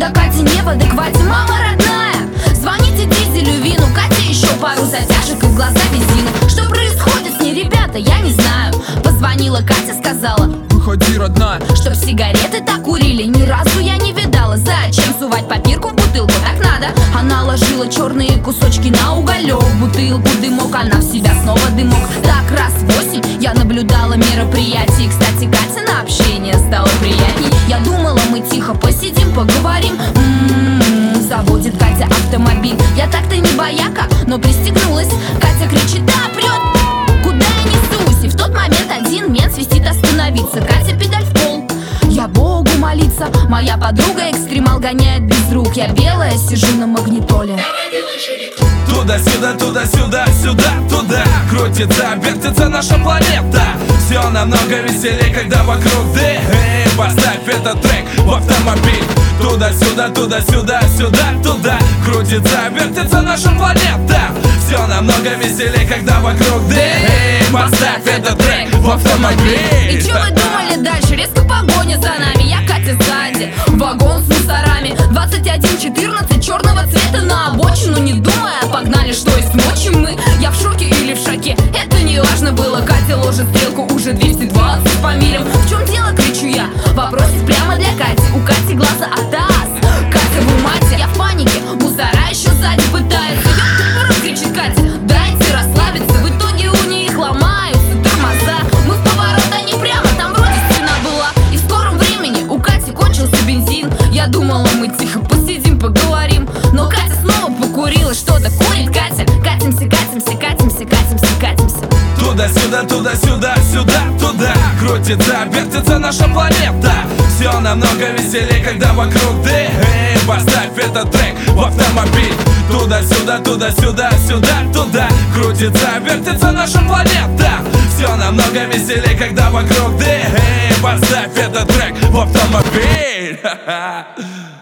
когда Катя не в адеквате. Мама родная, звоните Дизелю, Вину, Кате еще пару затяжек и в глаза бензину. Что происходит с ней, ребята, я не знаю. Позвонила Катя, сказала: выходи, родная, чтоб сигареты-то курили ни разу я не видала. Зачем сувать папирку в бутылку, так надо. Она ложила черные кусочки на уголек, в бутылку дымок, она в себя снова дымок. Так раз в 8 я наблюдала мероприятие. Кстати, Катя на общение стало приятней. Я думала, мы тихо посидим, поговорим. Заводит Катя автомобиль. Я так-то не бояка, но пристегнулась. Катя кричит: да, прет! Куда я несусь? И в тот момент один мент свистит остановиться. Катя педаль в пол, я Богу молиться. Моя подруга экстремал гоняет без рук. Я белая, сижу на магнитоле. Туда-сюда, туда-сюда, сюда-туда крутится, вертится наша планета. Все намного веселее, когда вокруг дым. Поставь этот трек в автомобиль. Туда-сюда, туда-сюда, сюда-туда крутится, вертится наша планета. Все намного веселее, когда вокруг дым. Поставь этот трек в автомобиль. И чё вы думали дальше? Резко погоня за нами. Я Катя сзади, вагон с мусорами. 21:14 черного цвета на обочину. Не думая, погнали, что есть мочи мы. Я в шоке или в шоке, это не важно было. Катя ложит стрелку, уже 220 по милям. В чем дело, кричу я, вопросик прямо для Кати. У Кати глаза атас, Катя в умате. Я в панике, мусора еще сзади пытаются. Ёпта, кричит Катя, дайте расслабиться. В итоге у них ломаются тормоза. Мы в поворот, а не прямо, там вроде стена была. И в скором времени у Кати кончился бензин. Я думала, мы тихо посидим, поговорим. Но Катя снова покурила, что-то курит Катя. Катимся, катимся, катимся, катимся, катимся. Туда-сюда, туда-сюда, сюда-туда крутится, вертится наша планета. Все намного веселее, когда вокруг дым. Поставь этот трек в автомобиль. Туда-сюда, туда-сюда, сюда-туда крутится, вертится наша планета. Все намного веселее, когда вокруг дым. Поставь этот трек в автомобиль.